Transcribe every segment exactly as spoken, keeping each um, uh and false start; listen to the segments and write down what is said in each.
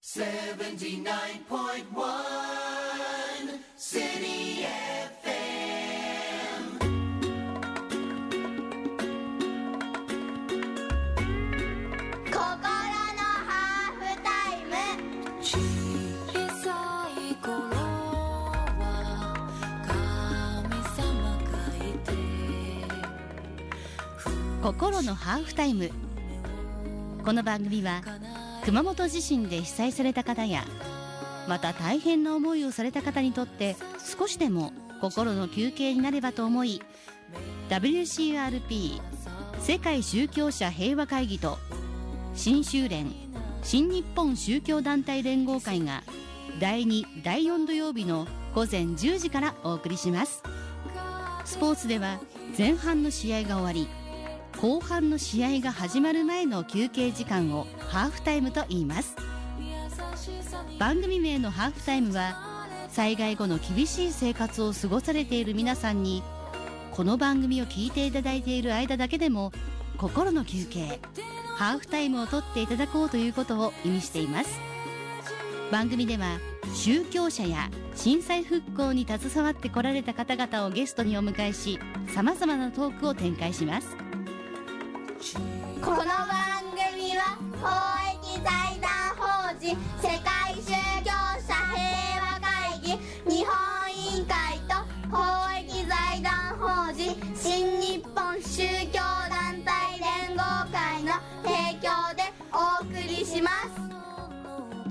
セブンティーナインポイントワン City エフエム心のハーフタイム。 小さい頃は神様書いて心のハーフタイム。この番組は熊本地震で被災された方や、また大変な思いをされた方にとって少しでも心の休憩になればと思い、 ダブリューシーアールピー 世界宗教者平和会議と新宗連新日本宗教団体連合会がだいにだいよん土曜日の午前じゅうじからお送りします。スポーツでは前半の試合が終わり、後半の試合が始まる前の休憩時間をハーフタイムと言います。番組名のハーフタイムは、災害後の厳しい生活を過ごされている皆さんに、この番組を聞いていただいている間だけでも心の休憩、ハーフタイムを取っていただこうということを意味しています。番組では宗教者や震災復興に携わってこられた方々をゲストにお迎えし、様々なトークを展開します。 この番組は公益財団法人世界宗教者平和会議日本委員会と公益財団法人新日本宗教団体連合会の提供でお送りします。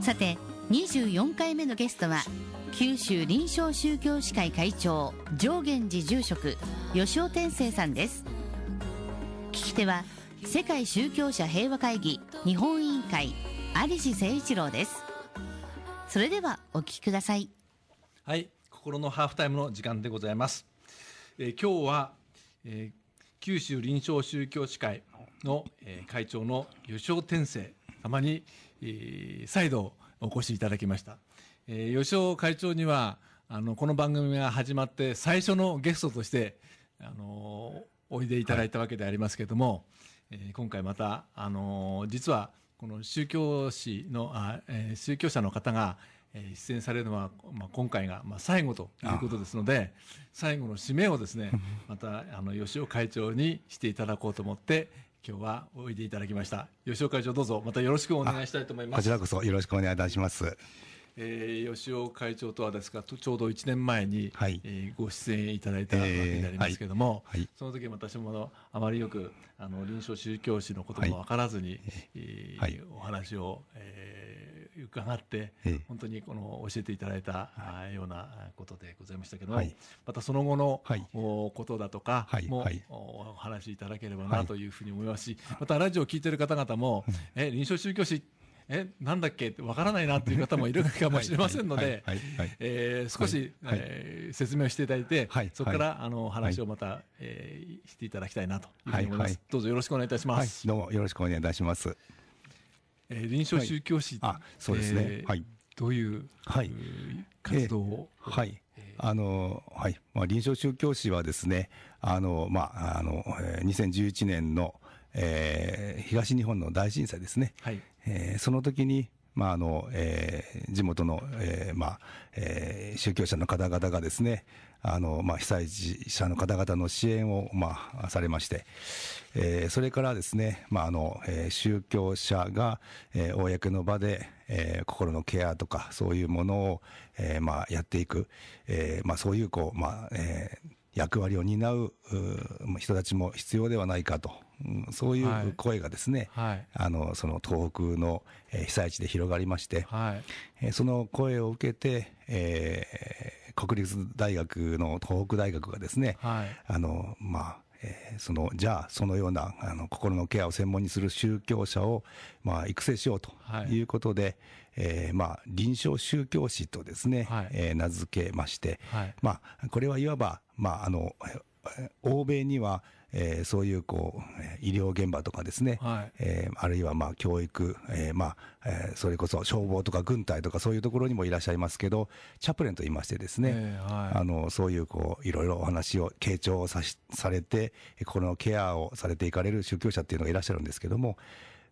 さて、にじゅうよんかいめのゲストは九州臨床宗教士会会長上元寺住職吉尾天成さんです。聞き手は世界宗教者平和会議日本委員会有志誠一郎です。それではお聞きください。 はい、心のハーフタイムの時間でございます。えー、今日は、えー、九州臨床宗教士会の、えー、会長の吉尾天成様に、えー、再度お越しいただきました。えー、吉尾会長にはあのこの番組が始まって最初のゲストとしてあのおいでいただいたわけでありますけれども、はい、えー、今回また、あのー、実はこの宗教史のあ、えー、宗教者の方が、えー、出演されるのは、まあ、今回が、まあ、最後ということですので、最後の締めをですねまたあの吉尾会長にしていただこうと思って今日はおいでいただきました。吉尾会長、どうぞまたよろしくお願いしたいと思います。 こちらこそよろしくお願いいたします。 えー、吉尾会長とはですがちょうどいちねんまえに、はい、えー、ご出演いただいたわけでありますけれども、えーはい、その時私もあまりよくあの臨床宗教史のことも分からずに、はい、えーはい、お話を、えー、伺って、えー、本当にこの教えていただいた、はい、ようなことでございましたけども、はい、またその後の、はい、ことだとかも、はい、お話しいただければなというふうに思いますし、またラジオを聞いている方々も、え臨床宗教史えなんだっけってわからないなっていう方もいるかもしれませんので、少し、はい、えー、説明をしていただいて、はい、そこから、はい、あの話をまた、はい、えー、していただきたいなというふうに思います。はいはい、どうぞよろしくお願いいたします。 はい、どうもよろしくお願いいたします。 えー、臨床宗教士、 はい、あ、そうですね。えー、はい。 どういう、はい、活動を、 えー、はい。えー、あの、はい。まあ、臨床宗教士はですね、あの、まあ、あの、にせんじゅういちねんの、えー、東日本の大震災ですね。はい。えー、その時に、まあ、あの、えー、地元の、えー、まあ、えー、宗教者の方々がですね、あの、まあ、被災者の方々の支援を、まあ、されまして、えー、それからですね、まあ、あの、えー、宗教者が、えー、公の場で、えー、心のケアとか、そういうものを、えー、まあ、やっていく、えー、まあ、そういう、こう、まあ、えー、役割を担う人たちも必要ではないかと、うん、そういう声がですね、はい、あのその東北の、えー、被災地で広がりまして、はい、えー、その声を受けて、えー、国立大学の東北大学がですね、はい、あのまあえー、そのじゃあそのようなあの心のケアを専門にする宗教者を、まあ、育成しようということで、はい、えー、まあ、臨床宗教士とですね、はい、えー、名付けまして、はい、まあ、これはいわば、まあ、あの欧米には、えー、そういうこう医療現場とかですね、はい、えー、あるいはまあ教育、えー、まあ、えー、それこそ消防とか軍隊とかそういうところにもいらっしゃいますけど、チャプレンと言いましてですね、えーはい、あのそういうこういろいろお話を傾聴をさしされて心のケアをされていかれる宗教者っていうのがいらっしゃるんですけども、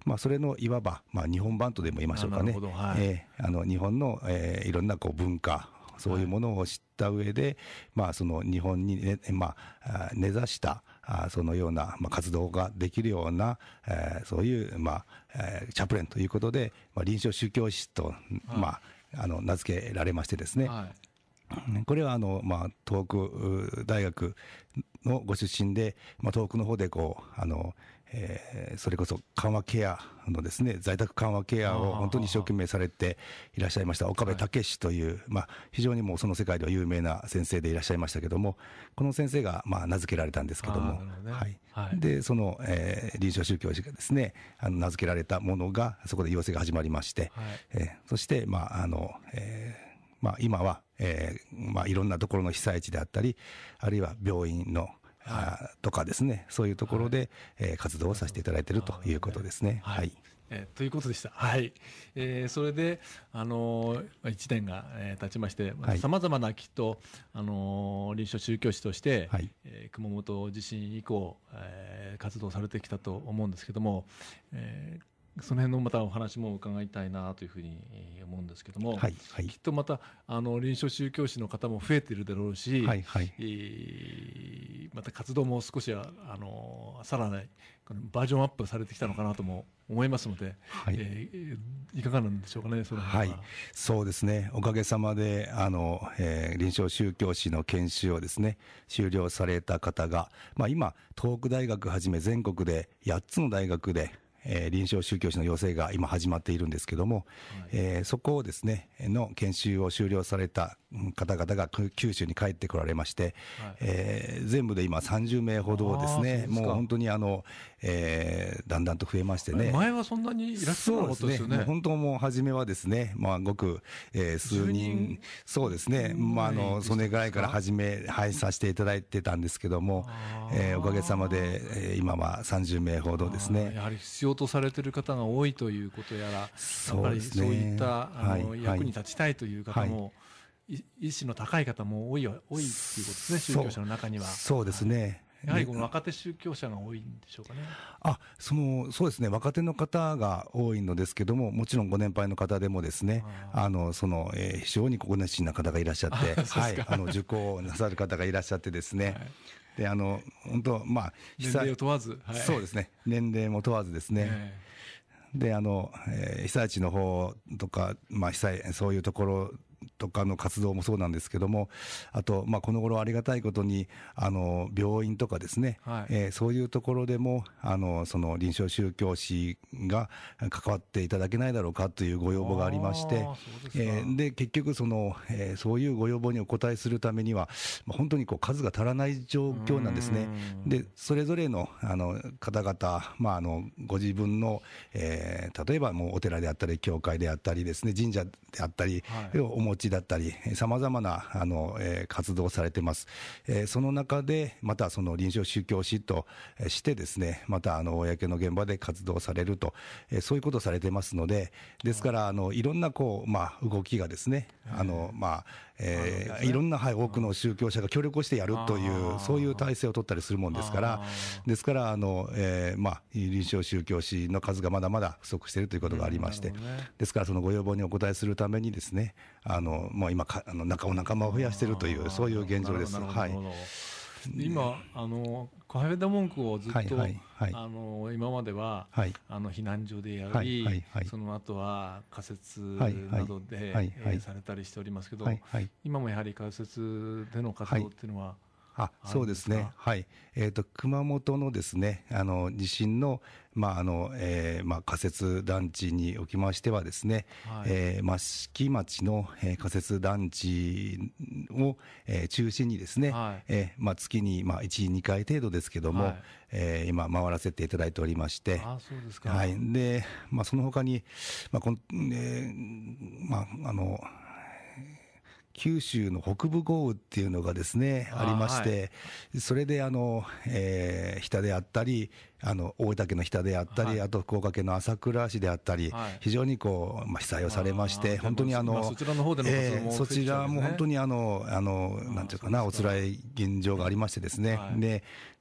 まあ、それのいわば、まあ、日本版とでも言いましょうかね、はい、えー、あの日本の、えー、いろんなこう文化、そういうものを知った上で、はい、まあ、その日本に、ね、まあ、根ざしたあそのような、まあ、活動ができるような、えー、そういう、まあえー、チャプレンということで、まあ、臨床宗教師と、はい、まあ、あの名付けられましてですね、はい、これはあの、まあ、東北大学のご出身で、まあ、東北の方でこうあの、えー、それこそ緩和ケアのですね、在宅緩和ケアを本当に一生懸命されていらっしゃいました岡部武史という、はい、まあ、非常にもうその世界では有名な先生でいらっしゃいましたけども、この先生がまあ名付けられたんですけども、ね、はいはい、でその、えー、臨床宗教師がですね、あの名付けられたものがそこで養成が始まりまして、はい、えー、そしてまああの、えーまあ、今は、えーまあ、いろんなところの被災地であったり、あるいは病院のはい、とかですね、そういうところで、はい、えー、活動をさせていただいているということですね。はい、はい、 えー、ということでした。はい、えー、それで、あのー、いちねんが、えー、経ちまして、さまざまなきっと、あのー、臨床宗教師として、はい、えー、熊本地震以降、えー、活動されてきたと思うんですけども、えーその辺のまたお話も伺いたいなというふうに思うんですけども、はいはい、きっとまたあの臨床宗教師の方も増えているだろうし、はいはい、えー、また活動も少しはあのさらにバージョンアップされてきたのかなとも思いますので、はい、えー、いかがなんでしょうかね、その辺は。はい、 そうですね、おかげさまであの、えー、臨床宗教師の研修をですね修了された方が、まあ、今東北大学はじめ全国でやっつの大学でえー、臨床宗教師の養成が今始まっているんですけども、はい、えー、そこをですねの研修を修了された方々が九州に帰ってこられまして、はい、えー、全部で今さんじゅうめいほどですね、もう本当にあの、えー、だんだんと増えましてね。 前はそんなにいらっしゃらなかったですよね。 もう本当もう初めはですね、まあ、ごく、えー、数人、そうですね、まあ、あのそれぐらいから始め配させていただいてたんですけども、えー、おかげさまで、えー、今はさんじゅうめいほどですね。 やはり必要とされている方が多いということやら、やっぱりそういったあの、はい、役に立ちたいという方も、はい、意志の高い方も多い多いっていうことですね、宗教者の中には。 そうですね、 はい、やはりこの若手宗教者が多いんでしょうかね。 あ、そのそうですね、若手の方が多いのですけども、もちろんご年配の方でもですね、あのその、えー、非常にご熱心な方がいらっしゃって、はい、あの受講なさる方がいらっしゃってですね。はい、であの本当、まあ、 年齢を問わず、 はい、そうですね、年齢も問わずですね、えー、であの、えー、被災地の方とか、まあ、被災そういうところとかの活動もそうなんですけども、あと、まあ、この頃ありがたいことにあの病院とかですね、はい、えー、そういうところでもあのその臨床宗教師が関わっていただけないだろうかというご要望がありまして、えー、で結局その、えー、そういうご要望にお応えするためには、まあ、本当にこう数が足らない状況なんですね。でそれぞれのあの方々、まあ、あのご自分の、えー、例えばもうお寺であったり教会であったりですね、神社であったりをお持ちだったり、さまざまなあの、えー、活動をされてます。えー、その中でまたその臨床宗教師としてですね、またあの公の現場で活動されると、えー、そういうことをされてますので、ですからあのいろんなこう、まあ、動きがですね、あのまあえー、いろんな、はい、多くの宗教者が協力をしてやるというそういう体制を取ったりするもんですから、ですからあの、えーまあ、臨床宗教師の数がまだまだ不足しているということがありまして、うん、ね、ですからそのご要望にお答えするためにですね、あのもう今かあの仲お仲間を増やしているというそういう現状です。はい、 今あのカフェダ文句をずっと、はいはいはい、あの今までは、はい、あの避難所でやり、はいはいはい、その後は仮設などで、はいはい、えー、されたりしておりますけど、はいはい、今もやはり仮設での活動っていうのは、はい、 あそうですね、はい、えーと、熊本のですね、あの地震の、まああのえーまあ、仮設団地におきましてはですね、はい、えー、益城町の、えー、仮設団地を、えー、中心にですね、はい、えーまあ、月に、まあ、いち、にかい程度ですけども、はい、えー、今回らせていただいておりまして、 あ、そうですか、 はい、で、まあ、その他に、まあこのえーまあ、あの九州の北部豪雨っていうのがですね あ, ありまして、はい、それであの、えー、日田であったり、あの大分県の日田であったり、はい、あと福岡県の朝倉市であったり、はい、非常にこう、まあ、被災をされまして、本当にあの、 そちらの方での活動も、 えー、そちらも本当にあの、あのなんていうかな、お辛い現状がありましてですね、はい、で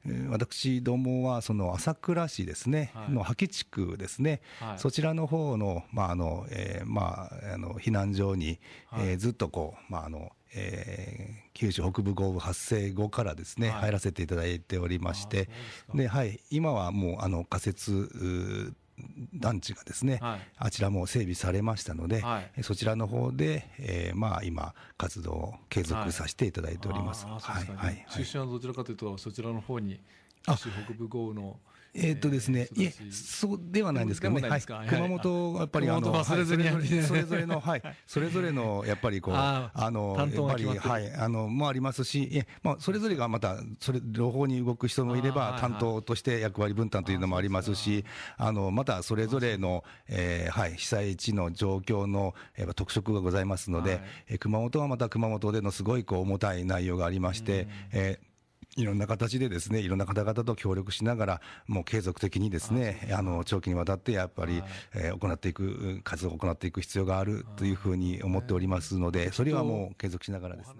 私どもはその朝倉市ですね、 はい、 の萩地区ですね、はい、そちらの方の、まああのえーまあ、あの避難所に、はい、えー、ずっとこう、まああのえー、九州北部豪雨発生後からですね、はい、入らせていただいておりまして、で、はい、今はもうあの仮設団地がですね、はい、あちらも整備されましたので、はい、そちらの方で、えー、まあ今活動を継続させていただいております。 出身はどちらかというとそちらの方に九州北部豪雨のえーとですね、いえ、そうではないんですけどね、はい、熊本はやっぱりあのそれぞれの、はい、それぞれのやっぱりこう、あのやっぱりはいあのもありますし、えまあそれぞれがまたそれ両方に動く人もいれば担当として役割分担というのもありますし、あのまたそれぞれのえはい被災地の状況のやっぱ特色がございますので、え熊本はまた熊本でのすごいこう重たい内容がありまして、えーいろんな形でですね、いろんな方々と協力しながら、もう継続的にですね、あの長期にわたってやっぱり、えー、行っていく、活動を行っていく必要があるというふうに思っておりますので、それはもう継続しながらですね。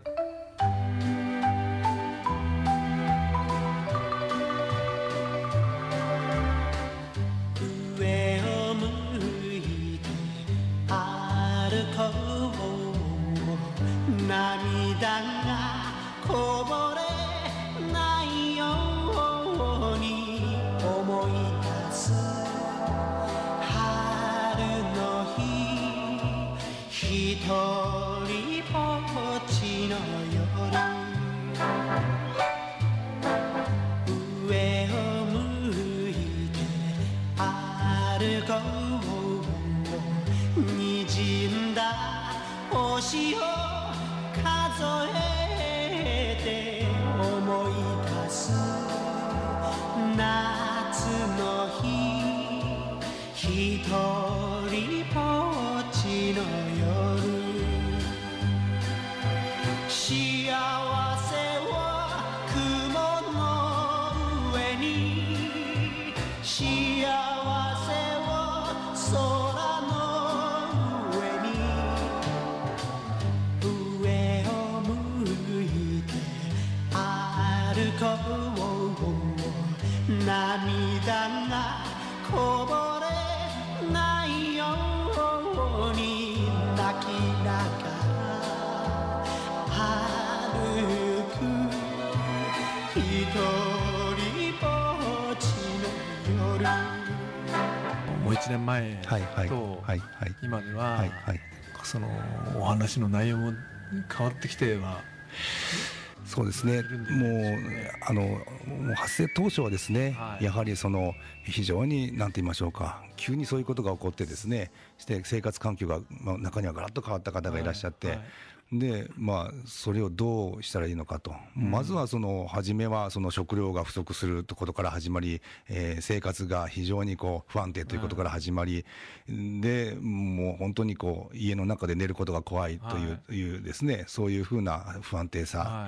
上を向いて歩こう、涙がこぼれないように思い出す春の日、ひとりぼっちの夜、上を向いて歩こう、滲んだ星を数えて思い出す夏の日、ひとりぼっちの夜、幸せを雲の上に、幸せを空の上に、上を向いて歩こう、涙がこぼれないように泣きながら歩く、ひとりぼっちの夜。 もういちねんまえと今ではそのお話の内容も変わってきては、 そうですね、もうあのもう発生当初はですね、はい、やはりその非常に何て言いましょうか、急にそういうことが起こってですね、して生活環境が、まあ、中にはガラッと変わった方がいらっしゃって、はいはい、でまあ、それをどうしたらいいのかと、うん、まずはその初めはその食料が不足することから始まり、えー、生活が非常にこう不安定ということから始まり、はい、でもう本当にこう家の中で寝ることが怖いという、はい、いうですね、そういうふうな不安定さ、はい、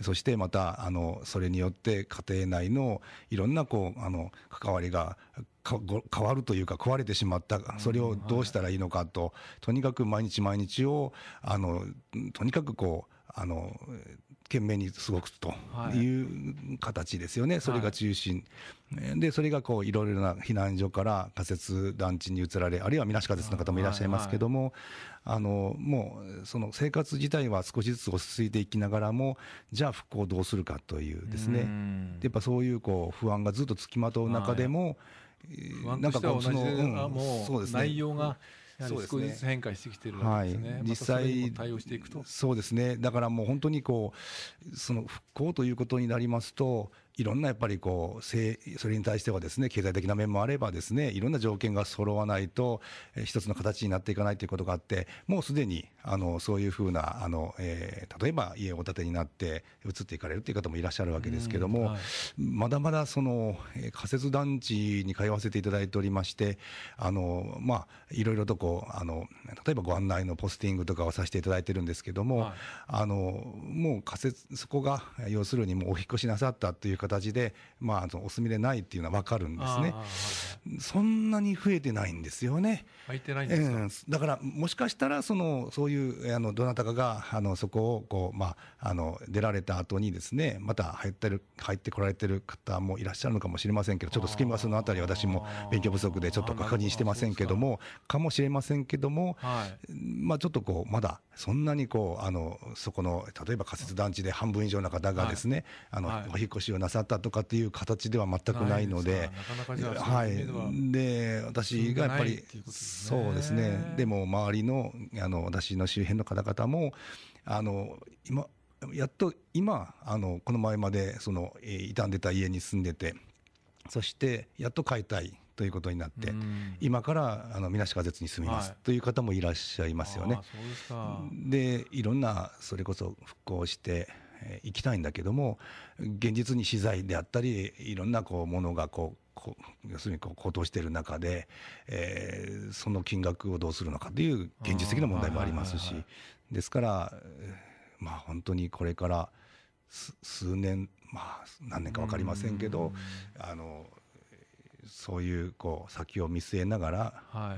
そしてまたあのそれによって家庭内のいろんなこうあの関わりがか変わるというか壊れてしまった、それをどうしたらいいのかと、とにかく毎日毎日をあのとにかくこうあの懸命に過ごすという形ですよね、はい、それが中心、はい、でそれがこういろいろな避難所から仮設団地に移られ、あるいはみなし仮設の方もいらっしゃいますけども、はいはい、あのもうその生活自体は少しずつ落ち着いていきながらも、じゃあ復興をどうするかというですね、やっぱそういうこう不安がずっとつきまとう中でも、はい、 不安としては同じで、うん、もう内容が少しずつ変化してきているわけですね。はい、実際対応していくと、 そうですね。だからもう本当にこうその復興ということになりますと、いろんなやっぱりこうそれに対してはですね、経済的な面もあればですね、いろんな条件が揃わないと一つの形になっていかないということがあって、もうすでにあのそういうふうなあの、えー、例えば家をお建てになって移っていかれるという方もいらっしゃるわけですけども、はい、まだまだその仮設団地に通わせていただいておりまして、あのまあいろいろとこうあの例えばご案内のポスティングとかをさせていただいてるんですけども、はい、あのもう仮設そこが要するにもうお引越しなさったという形で、まあ、あのお住みでないっていうのは分かるんですね。そんなに増えてないんですよね。 空いてないんですか。 えー、だからもしかしたらそのそういうあのどなたかがあのそこをこう、まあ、あの出られた後にですね、また入ってる入ってこられてる方もいらっしゃるのかもしれませんけど、ちょっとスキマスのあたり私も勉強不足でちょっと確認してませんけども、かもしれませんけども、はい、まあ、ちょっとこうまだそんなにこうあのそこの例えば仮設団地で半分以上の方がですね、はい、あの、はい、お引っ越しをなさったとかっていう形では全くないので、はい、で私がやっぱりそうですね、でも周りのあの私の周辺の方々もあの今やっと今あのこの前までその、えー、傷んでた家に住んでて、そしてやっと買いたいということになって、今からあのみなし仮設に住みます、はい、という方もいらっしゃいますよね。 そうですか。 でいろんなそれこそ復興してい、えー、きたいんだけども、現実に資材であったりいろんなこうものがこうこう要するにこう高騰している中で、えー、その金額をどうするのかという現実的な問題もありますし、ですから、まあ、本当にこれから数年、まあ、何年か分かりませんけど、あのそういうこう先を見据えながら、はい、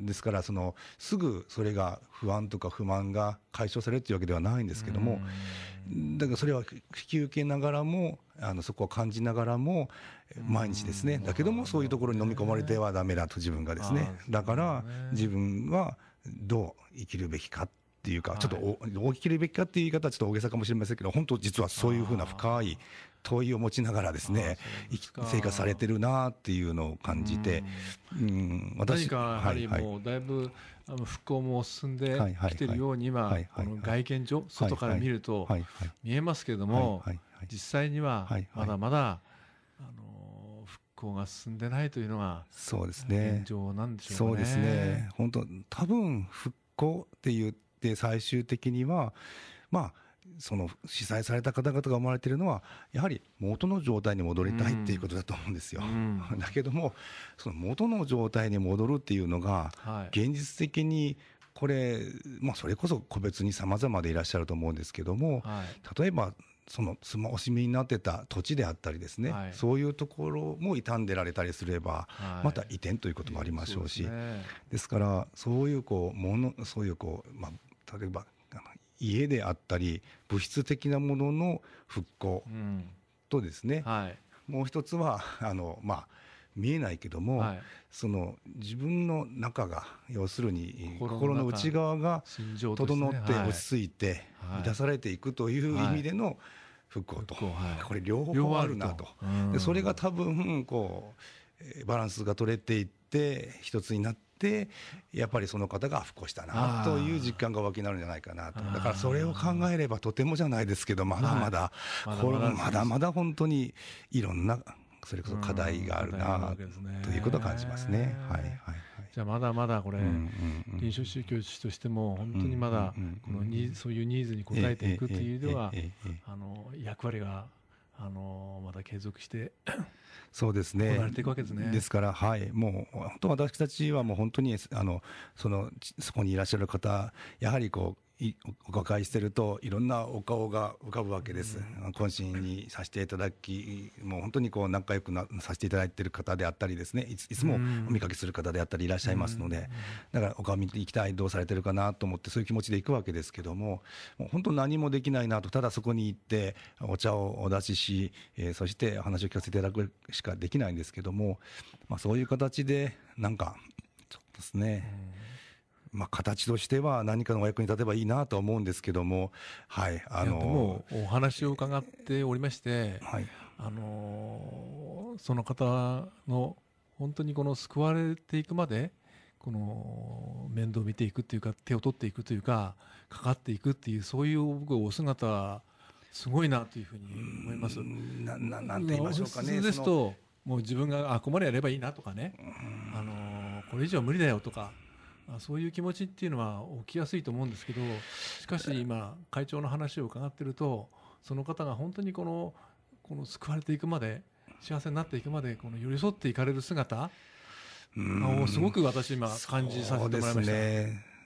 ですからそのすぐそれが不安とか不満が解消されるというわけではないんですけども、だからそれは引き受けながらもあのそこを感じながらも毎日ですね、だけどもそういうところに飲み込まれてはダメだと自分がですね、だから自分はどう生きるべきかっていうか、ちょっとどう生きるべきかっていう言い方はちょっと大げさかもしれませんけど、本当実はそういうふうな深い問いを持ちながらですね、生活されてるなっていうのを感じて、 うん、私何かやはりもうだいぶ復興も進んできてるように今この外見上外から見ると見えますけれども、実際にはまだまだあの復興が進んでないというのが現状なんでしょうかね。 そうですね。本当多分復興って言って最終的にはまあその被災された方々が思われているのはやはり元の状態に戻りたいっていうことだと思うんですよ、うんうん、だけどもその元の状態に戻るっていうのが現実的にこれ、まあ、それこそ個別に様々でいらっしゃると思うんですけども、はい、例えばそのお住みになってた土地であったりですね、はい、そういうところも傷んでられたりすれば、はい、また移転ということもありましょうし、そうですね、ですからそういうこうものそういうこう、まあ、例えば家であったり物質的なものの復興とですね、うんはい、もう一つはあの、まあ、見えないけども、はい、その自分の中が要するに心の内側が整って落ち着いて満たされていくという意味での復興と、はいはい、これ両方あるなと、うん、でそれが多分こうバランスが取れていって一つになってでやっぱりその方が復興したなという実感が湧きになるんじゃないかなと。だからそれを考えればとてもじゃないですけどまだまだこれまだまだ本当にいろんなそれこそ課題があるなということを感じますね。はいはいはい。 じゃあまだまだこれ臨床宗教師としても本当にまだこのニそういうニーズに応えていくっていう意味ではあの役割があのまだ継続してそうですね。 行われていくわけですね。 ですから、はい、もう本当私たちはもう本当にあのそのそこにいらっしゃる方、やはりこうお伺いしてるといろんなお顔が浮かぶわけです。うん、懇親にさせていただき、もう本当にこう仲良くなさせていただいている方であったりですね、いついつもお見かけする方であったりいらっしゃいますので、だからお顔見ていきたい、どうされてるかなと思ってそういう気持ちで行くわけですけども、もう本当何もできないなと、ただそこに行ってお茶をお出しし、えー、そして話を聞かせていただくしかできないんですけども、まあ、そういう形でなんかそうですね。まあ、形としては何かのお役に立てばいいなと思うんですけども、はい、あのでもお話を伺っておりまして、はい、あのその方の本当にこの救われていくまでこの面倒を見ていくっていうか手を取っていくというかかかっていくっていうそういう僕お姿はすごいなというふうに思います。 なななんて言いましょうかね。 普通ですともう自分があここまでやればいいなとかね、あのこれ以上無理だよとか。そういう気持ちっていうのは起きやすいと思うんですけど、しかし今会長の話を伺っているとその方が本当にこのこの救われていくまで幸せになっていくまでこの寄り添っていかれる姿をすごく私今感じさせてもらいました。 そうですね。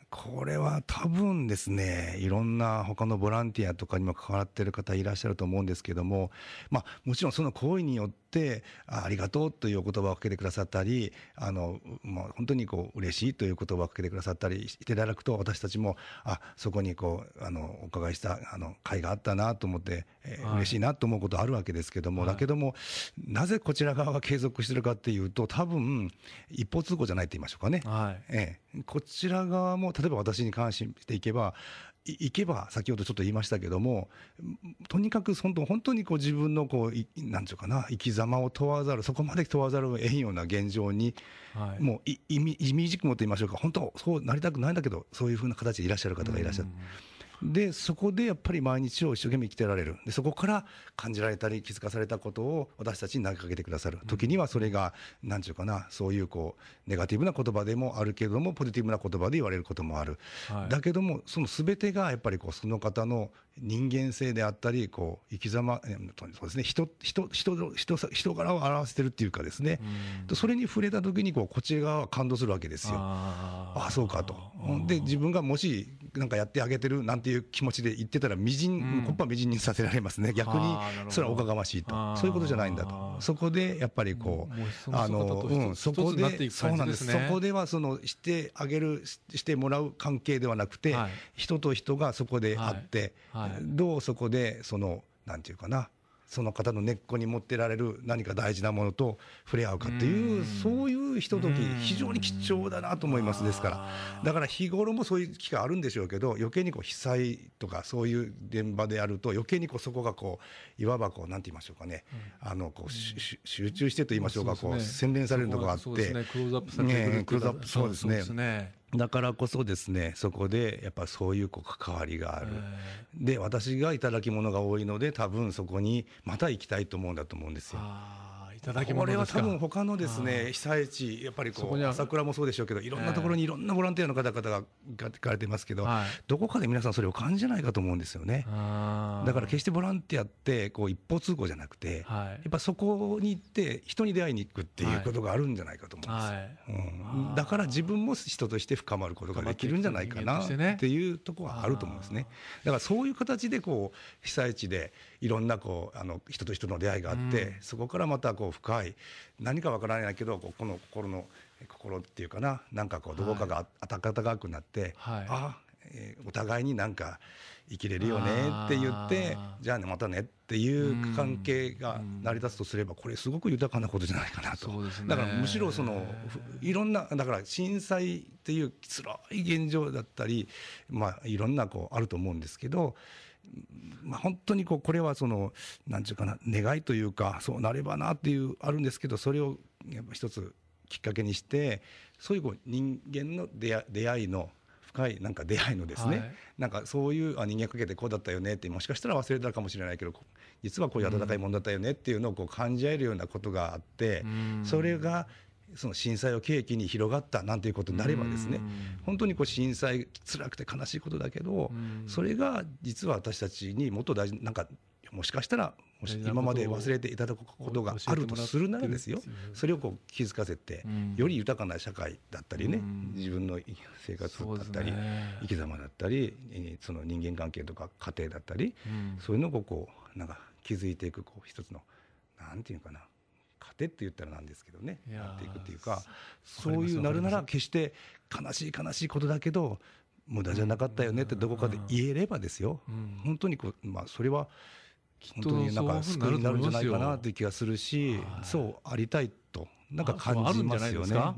これは多分ですね、いろんな他のボランティアとかにも関わっている方いらっしゃると思うんですけども、まあ、もちろんその行為によってあありがとうというお言葉をかけてくださったり、あの、まあ、本当にこう嬉しいという言葉をかけてくださったりしていただくと、私たちもあそこにこうあのお伺いしたあの会があったなと思って、えーはい、 嬉しいなと思うことあるわけですけども、はい、だけどもなぜこちら側が継続しているかっていうと、多分一方通行じゃないと言いましょうかね、はい、ええ、こちら側も例えば私に関していけばいけば先ほどちょっと言いましたけども、とにかく本当本当にこう自分のこうなんていうかな、生き様を問わざる、そこまで問わざるを得んような現状に、はい、もうい意味意味軸もと言いましょうか、本当そうなりたくないんだけどそういうふうな形でいらっしゃる方がいらっしゃる。でそこでやっぱり毎日を一生懸命生きてられる。でそこから感じられたり気づかされたことを私たちに投げかけてくださる。時にはそれが何ていうかな、そういうこうネガティブな言葉でもあるけれどもポジティブな言葉で言われることもある、はい、だけどもその全てがやっぱりこうその方の人間性であったり、こう生き様、そうですね、人人人人人柄を表してるっていうかですね、うん、それに触れた時にこうこっち側は感動するわけですよ。ああそうかと。で自分がもしなんかやってあげてるなんていう気持ちで言ってたらみじん、うん、こっぱみじんにさせられますね。逆にそれはおかがましいと、そういうことじゃないんだと。そこでやっぱりこう、あの、うん、そこでそうなんです。そこではそのしてあげるしてもらう関係ではなくて、はい、人と人がそこであって、はいはい、どうそこでそのなんていうかな、その方の根っこに持ってられる何か大事なものと触れ合うかっていう、そういうひととき非常に貴重だなと思います。ですからだから日頃もそういう機会あるんでしょうけど、余計にこう被災とかそういう現場であると余計にこうそこがこういわばこうなんて言いましょうかね、あのこう集中してと言いましょうか、こう洗練されるところがあって、 クローズアップされてくる、 クローズアップ、そうですね。だからこそですね、そこでやっぱそういうこう関わりがある。で私がいただき物が多いので多分そこにまた行きたいと思うんだと思うんですよ。 いただき物ですか。 これは多分他のですね被災地、やっぱりこう朝倉もそうでしょうけど、いろんなところにいろんなボランティアの方々が行かれてますけど、はい、どこかで皆さんそれを感じじゃないかと思うんですよね。だから決してボランティアってこう一方通行じゃなくて、はい、やっぱそこに行って人に出会いに行くっていうことがあるんじゃないかと思うんですよ、はいうん、だから自分も人として深まることができるんじゃないかなっていうところはあると思うんですね。だからそういう形でこう被災地でいろんなこうあの人と人の出会いがあって、うん、そこからまたこう深い何かわからないけどこの心の心っていうかな、なんかこうどこかが温かくなって、はい、あ、えー、お互いになんか生きれるよねって言ってじゃあねまたねっていう関係が成り立つとすれば、これすごく豊かなことじゃないかなと。そうですね、だからむしろそのいろんなだから震災っていう辛い現状だったり、まあいろんなこうあると思うんですけど、まあ、本当にこうこれはそのなんていうかな、願いというかそうなればなっていうあるんですけど、それをやっぱ一つきっかけにして、そういうこう人間の出会出会いの深いなんか出会いのですね、はい、なんかそういうあ人間かけてこうだったよねって、もしかしたら忘れたかもしれないけど実はこういう温かいものだったよねっていうのをこう感じ合えるようなことがあって、うん、それがその震災を契機に広がったなんていうことになればですね、本当にこう震災辛くて悲しいことだけど、それが実は私たちにもっと大事なんかもしかしたらもし今まで忘れていただくことがあるとするならですよ、それをこう気づかせてより豊かな社会だったりね、自分の生活だったり生き様だったりその人間関係とか家庭だったり、そういうのをこうなんか築いていくこう一つのなんていうかな、糧って言ったらなんですけどね、やっていくっていうか、そういうなるなら決して悲しい悲しいことだけど無駄じゃなかったよねってどこかで言えればですよ、本当にこう、まあ、それは本当になんか救いになるんじゃないかなっていう気がするし、そうありたいとなんか感じますよね。うん、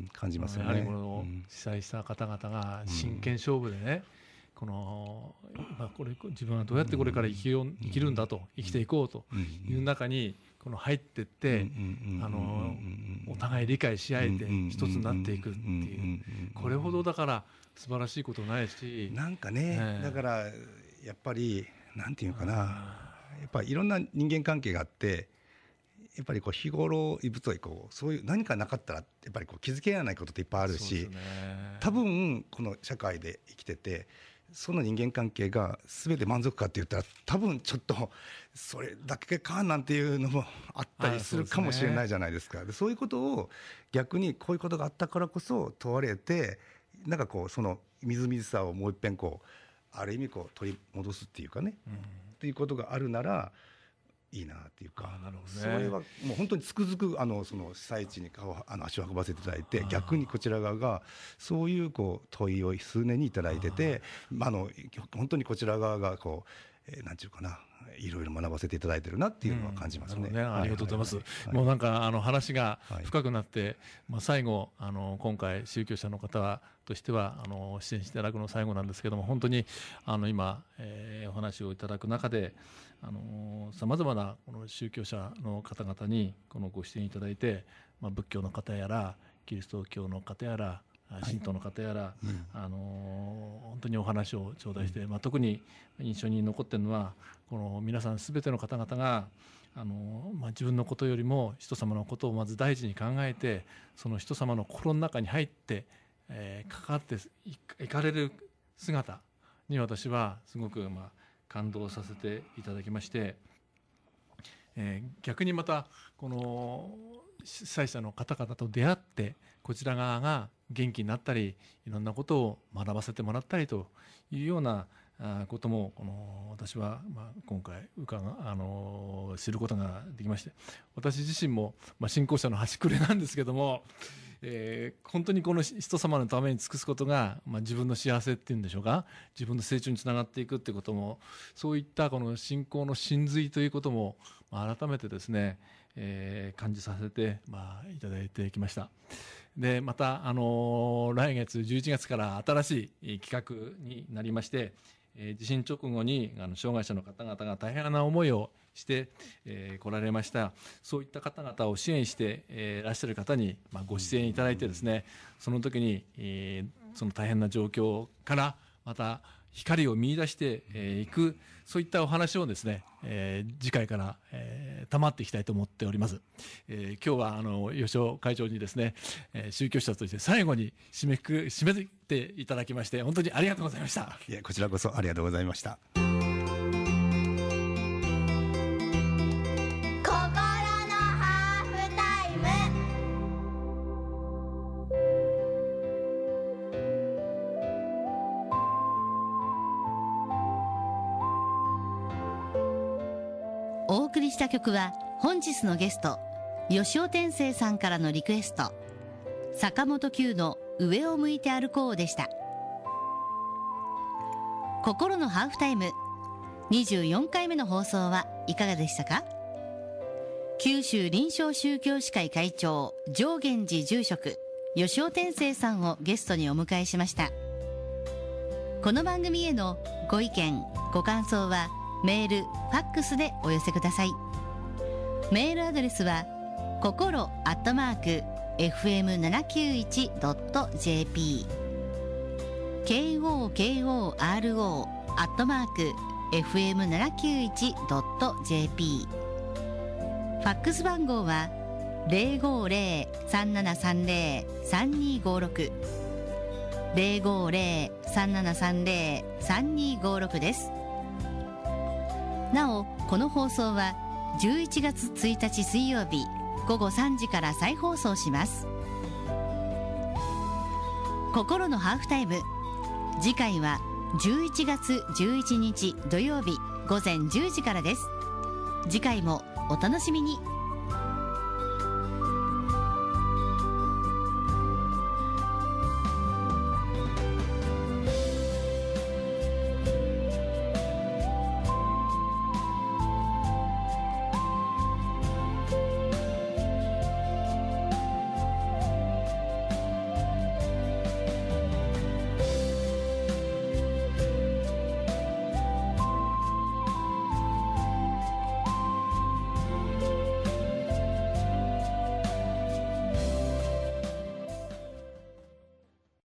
感じますよね。やはりこの被災した方々が真剣勝負でね、このまあこれ自分はどうやってこれから生きよう生きるんだと生きていこうという中にこの入ってってあのお互い理解し合えて一つになっていくっていう、これほどだから素晴らしいことないし、 なんかね、だからやっぱりなんていうかな、やっぱりいろんな人間関係があって、やっぱりこう日頃異物はこうそういう何かなかったらやっぱりこう気づけられないことっていっぱいあるし、多分この社会で生きててその人間関係が全て満足かって言ったら多分ちょっとそれだけかなんていうのもあったりするかもしれないじゃないですか。でそういうことを逆にこういうことがあったからこそ問われてなんかこうそのみずみずしさをもう一遍こうある意味こう取り戻すっていうかね、うん、っていうことがあるならいいなっていうか、なるほどね、それはもう本当につくづくあのその被災地に顔あの足を運ばせていただいて、逆にこちら側がそういうこう問いを数年にいただいてて、ああの本当にこちら側がこう、えー、なんていうかないろいろ学ばせていただいてるなっていうのは感じますね。うん、ね、ありがとうございます。はいはいはい、もうなんかあの話が深くなって、はい、まあ、最後あの今回宗教者の方としてはあの支援していただくの最後なんですけども、本当にあの今、えー、お話をいただく中でさまざまなこの宗教者の方々にこのご支援いただいて、まあ、仏教の方やらキリスト教の方やら神道の方やら、はい、うん、あの本当にお話を頂戴して、うん、まあ、特に印象に残っているのはこの皆さんすべての方々があの、まあ、自分のことよりも人様のことをまず第一に考えて、その人様の心の中に入って、えー、関わっていかれる姿に私はすごく、まあ、感動させていただきまして、えー、逆にまたこの被災者の方々と出会ってこちら側が元気になったり、いろんなことを学ばせてもらったりというようなこともこの私はまあ今回伺あの知ることができまして、私自身もまあ信仰者の端くれなんですけども、えー、本当にこの人様のために尽くすことが、まあ、自分の幸せっていうんでしょうか、自分の成長につながっていくっていうことも、そういったこの信仰の真髄ということも、まあ、改めてですね、えー、感じさせて、まあ、いただいてきました。でまた、あのー、来月じゅういちがつから新しい企画になりまして、えー、地震直後にあの障害者の方々が大変な思いをして、えー、来られました。そういった方々を支援して、えー、いらっしゃる方に、まあ、ご支援いただいてですね、その時に、えー、その大変な状況からまた光を見出してい、えー、く、そういったお話をですね、えー、次回から、えー、賜っていきたいと思っております。えー、今日はあの吉尾会長にですね、えー、宗教者として最後に締めく締めていただきまして本当にありがとうございました。 いや、こちらこそありがとうございました。 お送りした曲は本日のゲスト吉尾天成さんからのリクエスト、坂本九の上を向いて歩こうでした。心のハーフタイムにじゅうよんかいめの放送はいかがでしたか。九州臨床宗教士会会長上元寺住職吉尾天成さんをゲストにお迎えしました。この番組へのご意見ご感想はメール、ファックスでお寄せください。メールアドレスは心アットマーク エフエムななきゅういちドットジェーピー ケーオーケーオーアールオー アットマーク エフエムななきゅういちドットジェーピー ファックス番号は ゼロごゼロ さんななさんゼロ さんにごろく ゼロごゼロ さんななさんゼロ さんにごろく です。なおこの放送はじゅういちがつついたち水曜日ごごさんじから再放送します。心のハーフタイム、次回はじゅういちがつじゅういちにち土曜日ごぜんじゅうじからです。次回もお楽しみに。